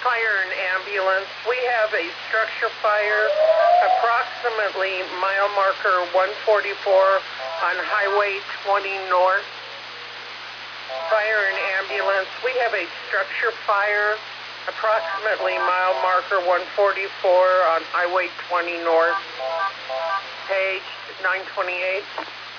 Fire and ambulance. We have a structure fire approximately mile marker 144 on Highway 20 North. Fire and ambulance. We have a structure fire approximately mile marker 144 on Highway 20 North. Page 928.